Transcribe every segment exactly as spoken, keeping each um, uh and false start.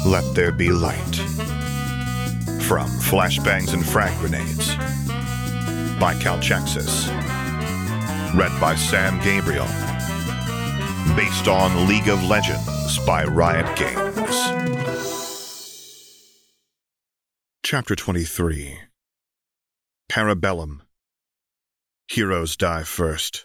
Let There Be Light. From Flashbangs and Frag Grenades by Calchexis. Read by Sam Gabriel. Based on League of Legends by Riot Games. Chapter twenty-three. Parabellum. Heroes Die First.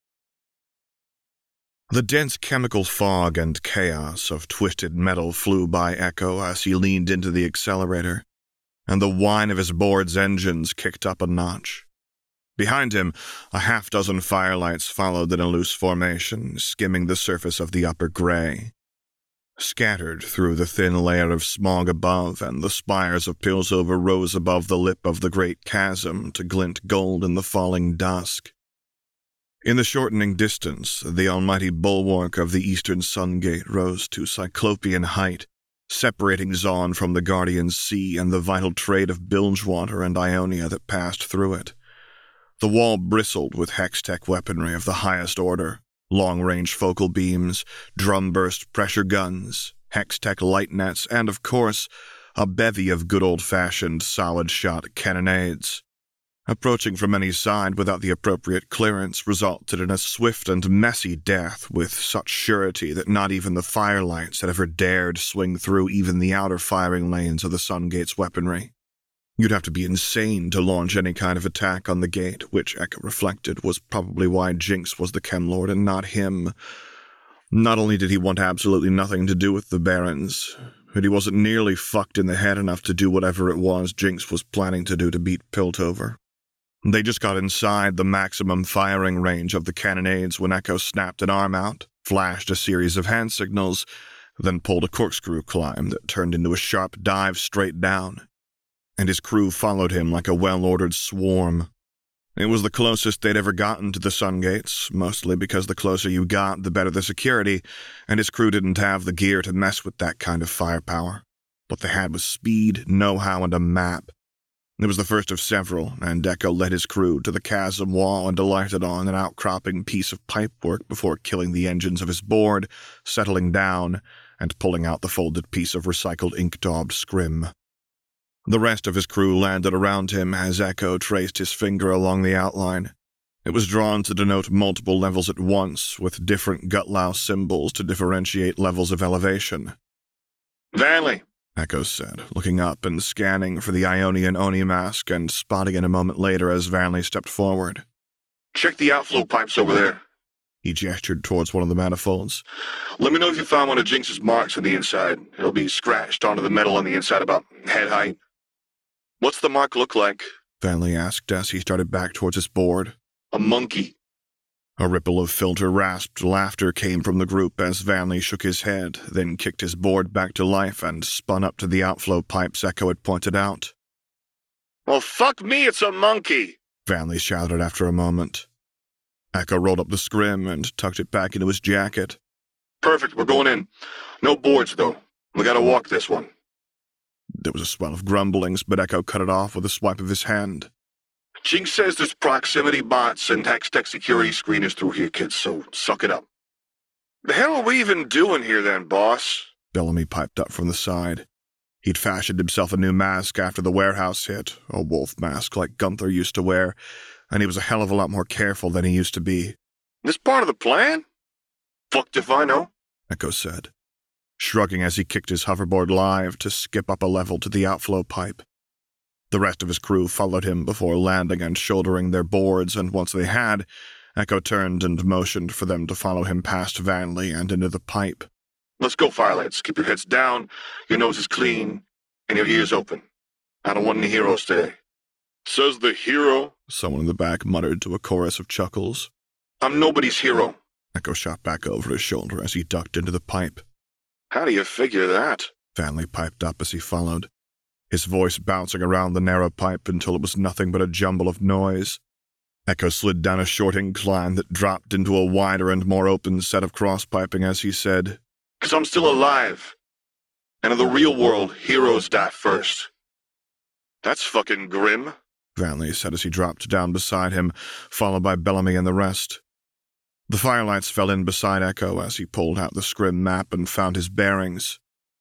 The dense chemical fog and chaos of twisted metal flew by Echo as he leaned into the accelerator, and the whine of his board's engines kicked up a notch. Behind him, a half-dozen firelights followed in a loose formation, skimming the surface of the upper gray. Scattered through the thin layer of smog above, and the spires of Pilsover rose above the lip of the great chasm to glint gold in the falling dusk. In the shortening distance, the almighty bulwark of the eastern Sungate rose to cyclopean height, separating Zaun from the Guardian Sea and the vital trade of Bilgewater and Ionia that passed through it. The wall bristled with Hextech weaponry of the highest order, long-range focal beams, drum-burst pressure guns, Hextech light nets, and, of course, a bevy of good old-fashioned solid-shot cannonades. Approaching from any side without the appropriate clearance resulted in a swift and messy death with such surety that not even the firelights had ever dared swing through even the outer firing lanes of the Sungate's weaponry. You'd have to be insane to launch any kind of attack on the gate, which Echo reflected was probably why Jinx was the Chemlord and not him. Not only did he want absolutely nothing to do with the Barons, but he wasn't nearly fucked in the head enough to do whatever it was Jinx was planning to do to beat Piltover. They just got inside the maximum firing range of the cannonades when Echo snapped an arm out, flashed a series of hand signals, then pulled a corkscrew climb that turned into a sharp dive straight down. And his crew followed him like a well-ordered swarm. It was the closest they'd ever gotten to the Sungates, mostly because the closer you got, the better the security, and his crew didn't have the gear to mess with that kind of firepower. What they had was speed, know-how, and a map. It was the first of several, and Echo led his crew to the chasm wall and alighted on an outcropping piece of pipework before killing the engines of his board, settling down, and pulling out the folded piece of recycled ink-daubed scrim. The rest of his crew landed around him as Echo traced his finger along the outline. It was drawn to denote multiple levels at once, with different Gutlouse symbols to differentiate levels of elevation. "Vanley," Echo said, looking up and scanning for the Ionian Oni mask and spotting it a moment later as Vanley stepped forward. "Check the outflow pipes over there." He gestured towards one of the manifolds. "Let me know if you find one of Jinx's marks on the inside. It'll be scratched onto the metal on the inside about head height." "What's the mark look like?" Vanley asked as he started back towards his board. "A monkey." A ripple of filter-rasped laughter came from the group as Vanley shook his head, then kicked his board back to life and spun up to the outflow pipes Echo had pointed out. "Well, fuck me, it's a monkey!" Vanley shouted after a moment. Echo rolled up the scrim and tucked it back into his jacket. "Perfect, we're going in. No boards, though. We gotta walk this one." There was a swell of grumblings, but Echo cut it off with a swipe of his hand. "Jinx says there's proximity bots and Hextech security screeners through here, kids, so suck it up." "The hell are we even doing here then, boss?" Bellamy piped up from the side. He'd fashioned himself a new mask after the warehouse hit, a wolf mask like Gunther used to wear, and he was a hell of a lot more careful than he used to be. "This part of the plan?" "Fucked if I know," Echo said, shrugging as he kicked his hoverboard live to skip up a level to the outflow pipe. The rest of his crew followed him before landing and shouldering their boards, and once they had, Echo turned and motioned for them to follow him past Vanley and into the pipe. "Let's go, firelights. Keep your heads down, your noses clean, and your ears open. I don't want any heroes today." "Says the hero," someone in the back muttered to a chorus of chuckles. "I'm nobody's hero." Echo shot back over his shoulder as he ducked into the pipe. "How do you figure that?" Vanley piped up as he followed, his voice bouncing around the narrow pipe until it was nothing but a jumble of noise. Echo slid down a short incline that dropped into a wider and more open set of cross-piping as he said, "'Cause I'm still alive. And in the real world, heroes die first." "That's fucking grim," Vanley said as he dropped down beside him, followed by Bellamy and the rest. The firelights fell in beside Echo as he pulled out the scrim map and found his bearings.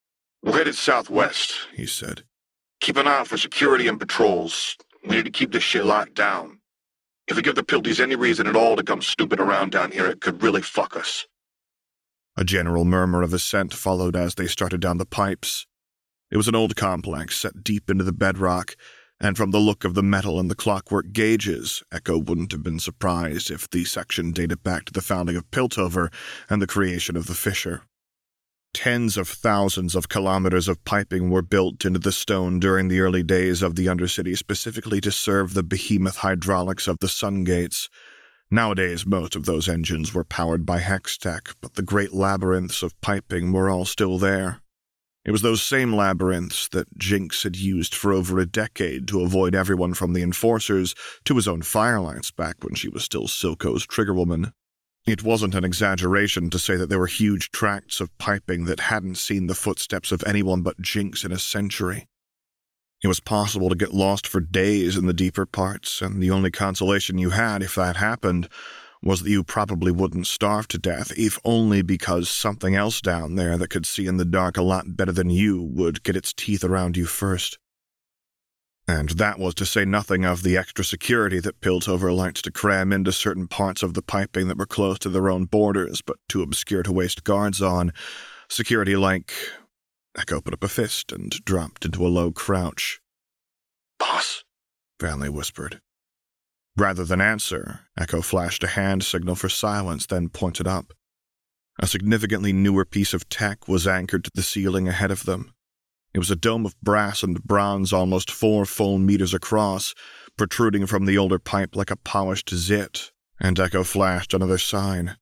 We're headed southwest, he said. Keep an eye out for security and patrols. We need to keep this shit locked down. If we give the Pilties any reason at all to come snooping around down here, it could really fuck us. A general murmur of assent followed as they started down the pipes. It was an old complex set deep into the bedrock, and from the look of the metal and the clockwork gauges, Echo wouldn't have been surprised if the section dated back to the founding of Piltover and the creation of the fissure. Tens of thousands of kilometers of piping were built into the stone during the early days of the Undercity specifically to serve the behemoth hydraulics of the sun gates. Nowadays, most of those engines were powered by Hextech, but the great labyrinths of piping were all still there. It was those same labyrinths that Jinx had used for over a decade to avoid everyone from the Enforcers to his own Firelights back when she was still Silco's Triggerwoman. It wasn't an exaggeration to say that there were huge tracts of piping that hadn't seen the footsteps of anyone but Jinx in a century. It was possible to get lost for days in the deeper parts, and the only consolation you had if that happened was that you probably wouldn't starve to death, if only because something else down there that could see in the dark a lot better than you would get its teeth around you first. And that was to say nothing of the extra security that Piltover liked to cram into certain parts of the piping that were close to their own borders, but too obscure to waste guards on. Security like... Echo put up a fist and dropped into a low crouch. Boss? Vanley whispered. Rather than answer, Echo flashed a hand signal for silence, then pointed up. A significantly newer piece of tech was anchored to the ceiling ahead of them. It was a dome of brass and bronze almost four full meters across, protruding from the older pipe like a polished zit, and Echo flashed another sign.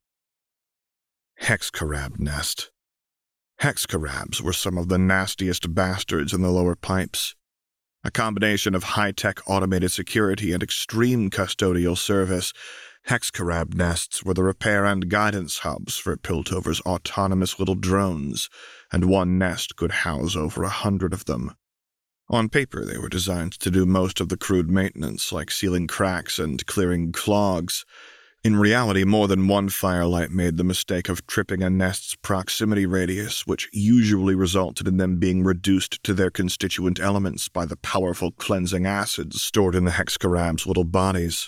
Hexcarab nest. Hexcarabs were some of the nastiest bastards in the lower pipes. A combination of high-tech automated security and extreme custodial service, Hexcarab nests were the repair and guidance hubs for Piltover's autonomous little drones, and one nest could house over a hundred of them. On paper, they were designed to do most of the crude maintenance, like sealing cracks and clearing clogs. In reality, more than one Firelight made the mistake of tripping a nest's proximity radius, which usually resulted in them being reduced to their constituent elements by the powerful cleansing acids stored in the Hexcarab's little bodies.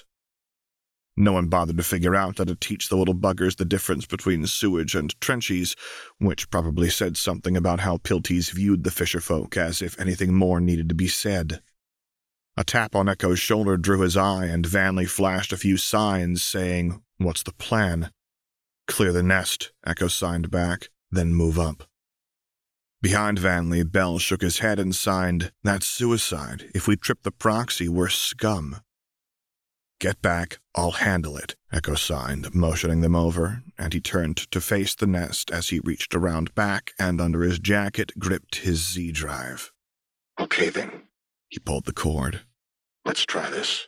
No one bothered to figure out how to teach the little buggers the difference between sewage and trenchies, which probably said something about how Pilties viewed the fisherfolk, as if anything more needed to be said. A tap on Echo's shoulder drew his eye, and Vanley flashed a few signs, saying, "What's the plan?" "Clear the nest," Echo signed back, "then move up." Behind Vanley, Bell shook his head and signed, "That's suicide. If we trip the proxy, we're scum." "Get back, I'll handle it," Echo signed, motioning them over, and he turned to face the nest as he reached around back and under his jacket gripped his Z-drive. Okay then. He pulled the cord. Let's try this.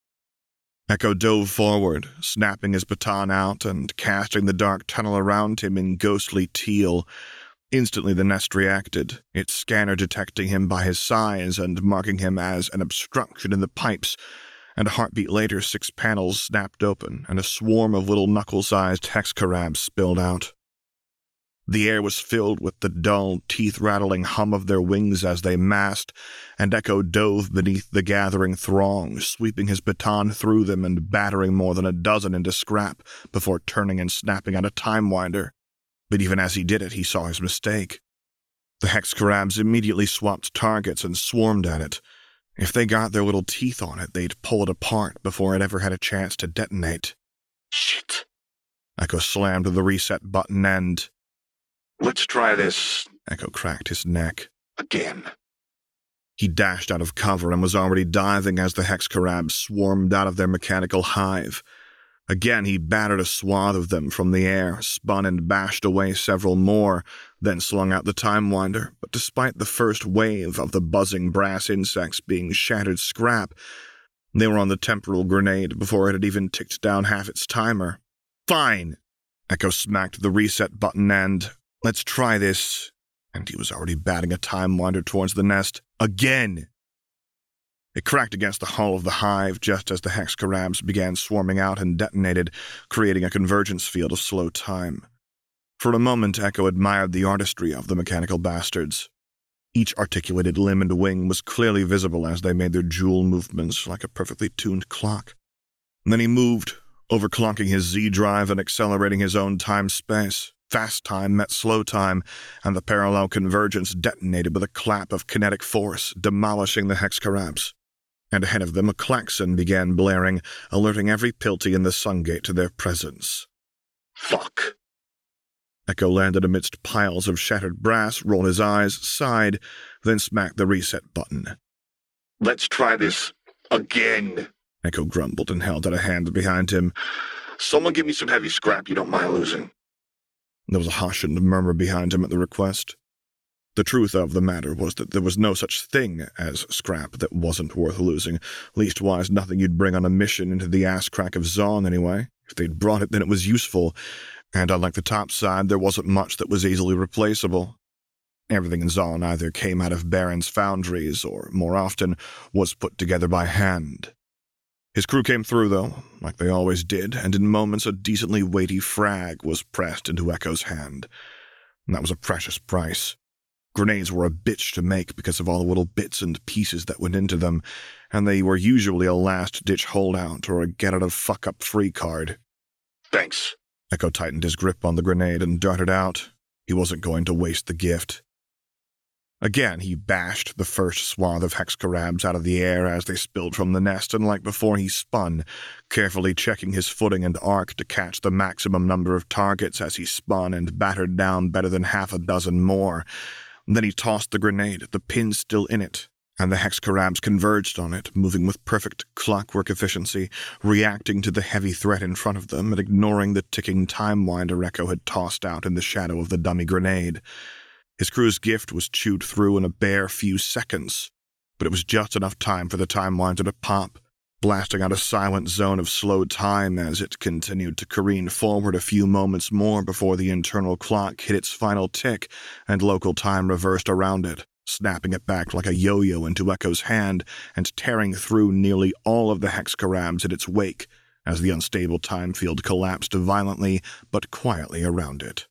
Echo dove forward, snapping his baton out and casting the dark tunnel around him in ghostly teal. Instantly the nest reacted, its scanner detecting him by his size and marking him as an obstruction in the pipes, and a heartbeat later six panels snapped open and a swarm of little knuckle-sized Hexcarabs spilled out. The air was filled with the dull, teeth-rattling hum of their wings as they massed, and Echo dove beneath the gathering throng, sweeping his baton through them and battering more than a dozen into scrap before turning and snapping out a time winder. But even as he did it, he saw his mistake. The Hexcarabs immediately swapped targets and swarmed at it. If they got their little teeth on it, they'd pull it apart before it ever had a chance to detonate. Shit. Echo slammed the reset button and... Let's try this. Echo cracked his neck. Again. He dashed out of cover and was already diving as the Hexcarabs swarmed out of their mechanical hive. Again, he battered a swath of them from the air, spun and bashed away several more, then slung out the time winder. But despite the first wave of the buzzing brass insects being shattered scrap, they were on the temporal grenade before it had even ticked down half its timer. Fine! Echo smacked the reset button and... Let's try this. And he was already batting a time winder towards the nest. Again! It cracked against the hull of the hive just as the Hexcarabs began swarming out and detonated, creating a convergence field of slow time. For a moment, Echo admired the artistry of the mechanical bastards. Each articulated limb and wing was clearly visible as they made their dual movements like a perfectly tuned clock. And then he moved, overclocking his Z-drive and accelerating his own time-space. Fast time met slow time, and the parallel convergence detonated with a clap of kinetic force, demolishing the Hexcarabs. And ahead of them a klaxon began blaring, alerting every Pilty in the Sungate to their presence. Fuck. Echo landed amidst piles of shattered brass, rolled his eyes, sighed, then smacked the reset button. Let's try this again, Echo grumbled and held out a hand behind him. Someone give me some heavy scrap you don't mind losing. There was a hush and a murmur behind him at the request. The truth of the matter was that there was no such thing as scrap that wasn't worth losing, leastwise nothing you'd bring on a mission into the ass-crack of Zaun anyway. If they'd brought it, then it was useful, and unlike the topside, there wasn't much that was easily replaceable. Everything in Zaun either came out of Baron's foundries or, more often, was put together by hand. His crew came through, though, like they always did, and in moments a decently weighty frag was pressed into Echo's hand. And that was a precious price. Grenades were a bitch to make because of all the little bits and pieces that went into them, and they were usually a last-ditch holdout or a get-out-of-fuck-up-free card. Thanks. Echo tightened his grip on the grenade and darted out. He wasn't going to waste the gift. Again, he bashed the first swath of Hexcarabs out of the air as they spilled from the nest, and like before he spun, carefully checking his footing and arc to catch the maximum number of targets as he spun and battered down better than half a dozen more. Then he tossed the grenade, the pin still in it, and the Hexcarabs converged on it, moving with perfect clockwork efficiency, reacting to the heavy threat in front of them and ignoring the ticking time winder Echo had tossed out in the shadow of the dummy grenade. His crew's gift was chewed through in a bare few seconds, but it was just enough time for the time winder to pop, blasting out a silent zone of slow time as it continued to careen forward a few moments more before the internal clock hit its final tick and local time reversed around it, snapping it back like a yo-yo into Echo's hand and tearing through nearly all of the Hexcarabs in its wake as the unstable time field collapsed violently but quietly around it.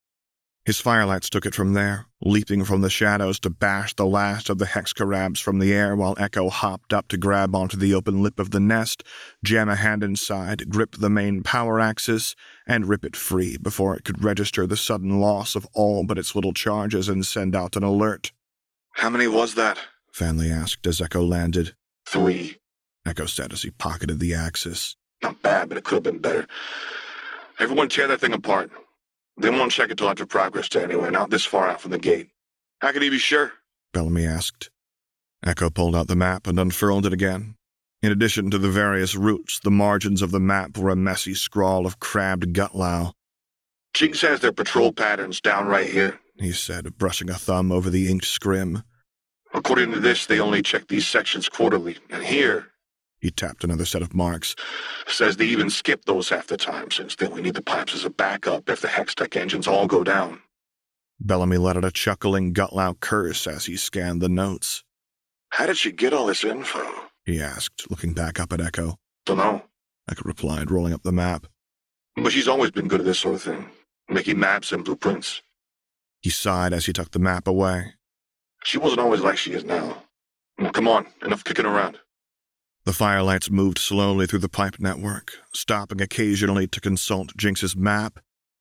His firelights took it from there, leaping from the shadows to bash the last of the Hexcarabs from the air while Echo hopped up to grab onto the open lip of the nest, jam a hand inside, grip the main power axis, and rip it free before it could register the sudden loss of all but its little charges and send out an alert. How many was that? Fanley asked as Echo landed. Three. Echo said as he pocketed the axis. Not bad, but it could have been better. Everyone tear that thing apart. They won't check it till after progress to anywhere, not this far out from the gate. How can he be sure? Bellamy asked. Echo pulled out the map and unfurled it again. In addition to the various routes, the margins of the map were a messy scrawl of crabbed gutlow. Jinx has their patrol patterns down right here, he said, brushing a thumb over the inked scrim. According to this, they only check these sections quarterly, and here... He tapped another set of marks. Says they even skip those half the time, since they only need the pipes as a backup if the Hextech engines all go down. Bellamy let out a chuckling, gutlow curse as he scanned the notes. How did she get all this info? He asked, looking back up at Echo. Dunno. Echo replied, rolling up the map. But she's always been good at this sort of thing, making maps and blueprints. He sighed as he tucked the map away. She wasn't always like she is now. Now, come on, enough kicking around. The firelights moved slowly through the pipe network, stopping occasionally to consult Jinx's map.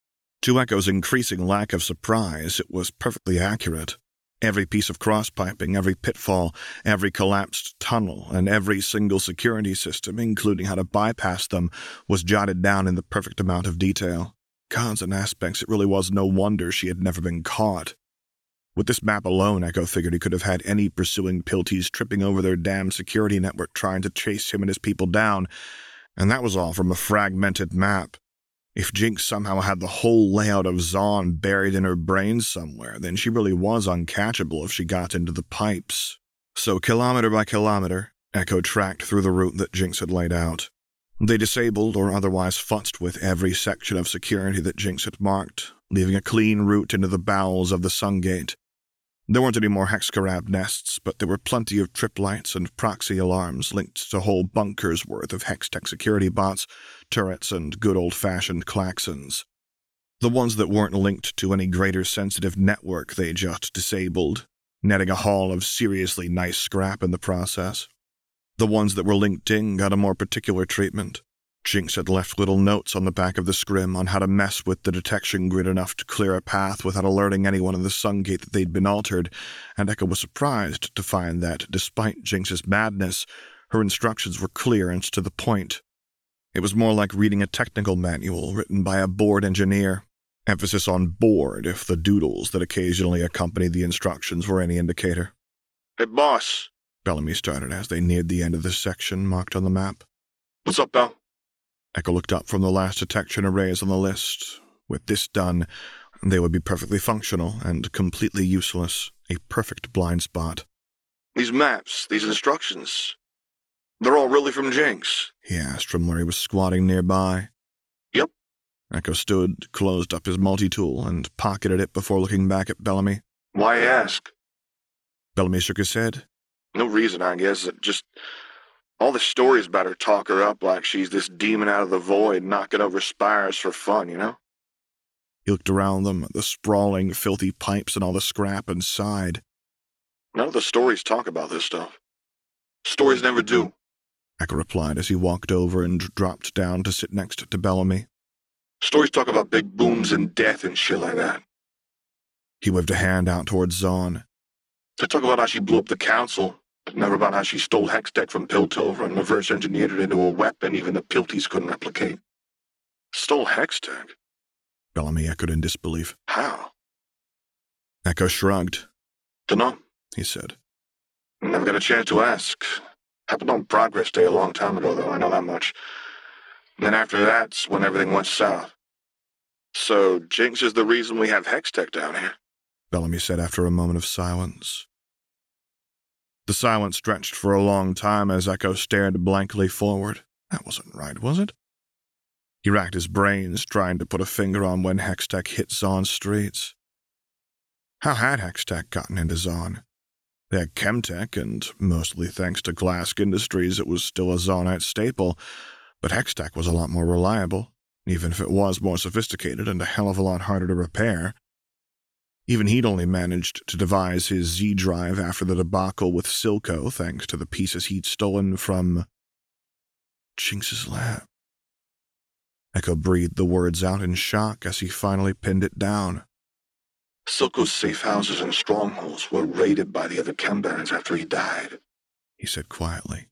To Echo's increasing lack of surprise, it was perfectly accurate. Every piece of cross-piping, every pitfall, every collapsed tunnel, and every single security system, including how to bypass them, was jotted down in the perfect amount of detail. Cons and aspects, it really was no wonder she had never been caught. With this map alone, Echo figured he could have had any pursuing Pilties tripping over their damn security network trying to chase him and his people down, and that was all from a fragmented map. If Jinx somehow had the whole layout of Zaun buried in her brain somewhere, then she really was uncatchable if she got into the pipes. So kilometer by kilometer, Echo tracked through the route that Jinx had laid out. They disabled or otherwise futzed with every section of security that Jinx had marked, leaving a clean route into the bowels of the Sungate. There weren't any more Hexcarab nests, but there were plenty of trip lights and proxy alarms linked to whole bunkers worth of Hextech security bots, turrets, and good old-fashioned klaxons. The ones that weren't linked to any greater sensitive network they just disabled. netting a haul of seriously nice scrap in the process. The ones that were linked in got a more particular treatment. Jinx had left little notes on the back of the scrim on how to mess with the detection grid enough to clear a path without alerting anyone in the Sungate that they'd been altered, and Echo was surprised to find that, despite Jinx's madness, her instructions were clear and to the point. It was more like reading a technical manual written by a bored engineer. Emphasis on bored if the doodles that occasionally accompanied the instructions were any indicator. Hey, boss, Bellamy started as they neared the end of the section marked on the map. What's up, Bell? Echo looked up from the last detection arrays on the list. With this done, they would be perfectly functional and completely useless, a perfect blind spot. These maps, these instructions, they're all really from Jinx? He asked from where he was squatting nearby. Yep. Echo stood, closed up his multi-tool, and pocketed it before looking back at Bellamy. Why ask? Bellamy shook his head. No reason, I guess. It just... all the stories about her talk her up like she's this demon out of the void knocking over spires for fun, you know? He looked around them at the sprawling, filthy pipes and all the scrap and sighed. None of the stories talk about this stuff. Stories never do. Echo replied as he walked over and dropped down to sit next to Bellamy. Stories talk about big booms and death and shit like that. He waved a hand out towards Zahn. They talk about how she blew up the council, but never about how she stole Hextech from Piltover and reverse engineered it into a weapon even the Pilties couldn't replicate. Stole Hextech? Bellamy echoed in disbelief. How? Echo shrugged. Dunno, he said. Never got a chance to ask. Happened on Progress Day a long time ago, though, I know that much. And then after that's when everything went south. So, Jinx is the reason we have Hextech down here? Bellamy said after a moment of silence. The silence stretched for a long time as Echo stared blankly forward. That wasn't right, was it? He racked his brains, trying to put a finger on when Hextech hit Zahn's streets. How had Hextech gotten into Zahn? They had Chemtech, and mostly thanks to Glask Industries, it was still a Zahnite staple, but Hextech was a lot more reliable, even if it was more sophisticated and a hell of a lot harder to repair. Even he'd only managed to devise his Z-drive after the debacle with Silco, thanks to the pieces he'd stolen from Jinx's lab. Echo breathed the words out in shock as he finally pinned it down. Silco's safe houses and strongholds were raided by the other Chembarons after he died, he said quietly.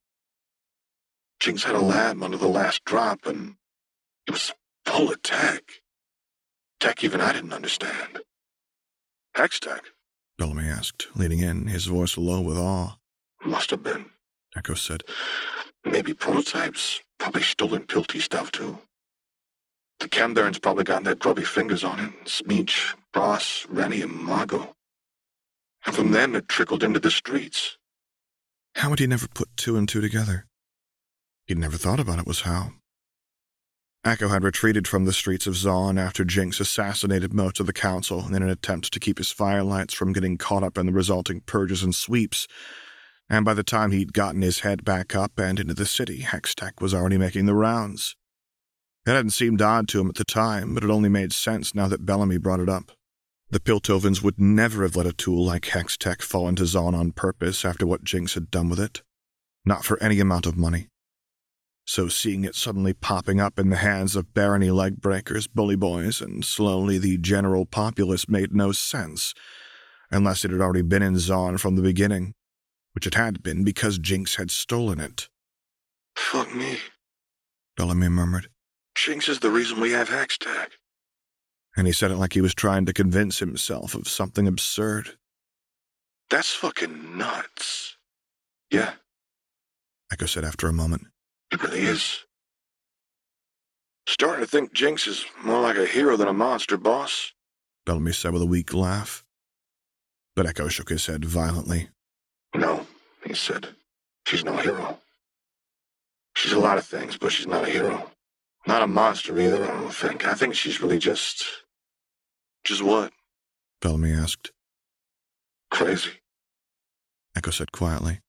Jinx had a lab under the last drop, and it was full of tech. Tech even I didn't understand. Hextech? Bellamy asked, leaning in, his voice low with awe. Must have been, Echo said. Maybe prototypes, probably stolen Pilty stuff too. The Chembarons probably got their grubby fingers on it. Smeech, Ross, Rennie, and Margot. And from them it trickled into the streets. How had he never put two and two together? He'd never thought about it was how. Echo had retreated from the streets of Zahn after Jinx assassinated most of the council in an attempt to keep his firelights from getting caught up in the resulting purges and sweeps, and by the time he'd gotten his head back up and into the city, Hextech was already making the rounds. It hadn't seemed odd to him at the time, but it only made sense now that Bellamy brought it up. The Piltovans would never have let a tool like Hextech fall into Zahn on purpose after what Jinx had done with it. Not for any amount of money. So seeing it suddenly popping up in the hands of barony leg-breakers, bully boys, and slowly the general populace made no sense, unless it had already been in Zahn from the beginning, which it had been because Jinx had stolen it. Fuck me, Bellamy murmured. Jinx is the reason we have Hextech. And he said it like he was trying to convince himself of something absurd. That's fucking nuts. Yeah, Echo said after a moment. It really is. Starting to think Jinx is more like a hero than a monster, boss, Bellamy said with a weak laugh. But Echo shook his head violently. No, he said. She's no hero. She's a lot of things, but she's not a hero. Not a monster either, I don't think. I think she's really just... Just what? Bellamy asked. Crazy, Echo said quietly.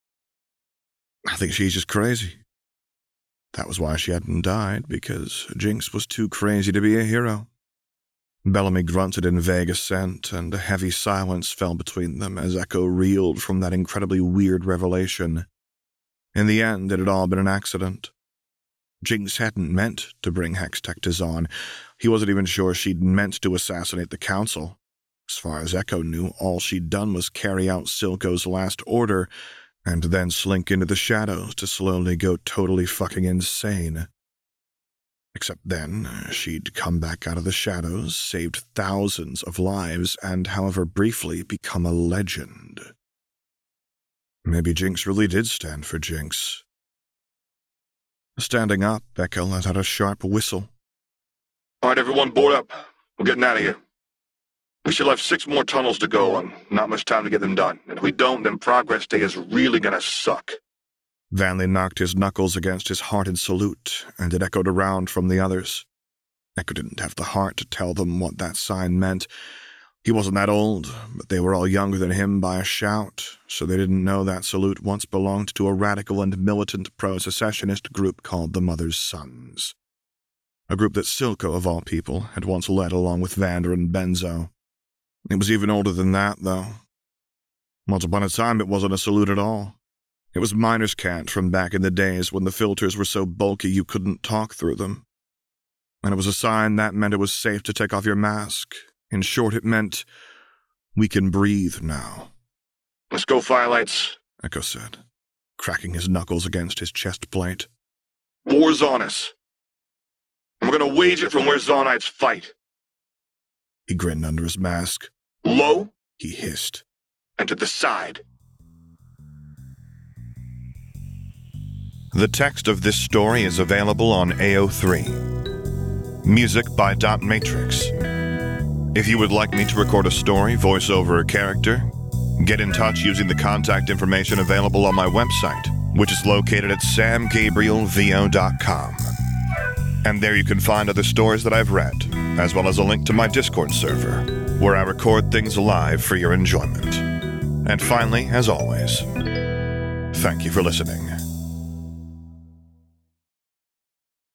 I think she's just crazy. That was why she hadn't died, because Jinx was too crazy to be a hero. Bellamy grunted in vague assent, and a heavy silence fell between them as Echo reeled from that incredibly weird revelation. In the end, it had all been an accident. Jinx hadn't meant to bring Hextech to Zon. He wasn't even sure she'd meant to assassinate the Council. As far as Echo knew, all she'd done was carry out Silco's last order, and then slink into the shadows to slowly go totally fucking insane. Except then, she'd come back out of the shadows, saved thousands of lives, and, however briefly, become a legend. Maybe Jinx really did stand for Jinx. Standing up, Echo let out a sharp whistle. All right, everyone, board up. We're getting out of here. We still have six more tunnels to go, and not much time to get them done. And if we don't, then Progress Day is really gonna suck. Vanley knocked his knuckles against his hearted salute, and it echoed around from the others. Echo didn't have the heart to tell them what that sign meant. He wasn't that old, but they were all younger than him by a shout, so they didn't know that salute once belonged to a radical and militant pro-secessionist group called the Mother's Sons. A group that Silco, of all people, had once led along with Vander and Benzo. It was even older than that, though. Once upon a time, it wasn't a salute at all. It was miner's cant from back in the days when the filters were so bulky you couldn't talk through them. And it was a sign that meant it was safe to take off your mask. In short, it meant, we can breathe now. Let's go, Firelights, Echo said, cracking his knuckles against his chest plate. War's on us. And we're gonna wage it from where Zonites fight. He grinned under his mask. Low, he hissed, and to the side. The text of this story is available on A O three. Music by Dot Matrix. If you would like me to record a story, voice over a character, get in touch using the contact information available on my website, which is located at sam gabriel v o dot com. And there you can find other stories that I've read, as well as a link to my Discord server, where I record things live for your enjoyment. And finally, as always, thank you for listening.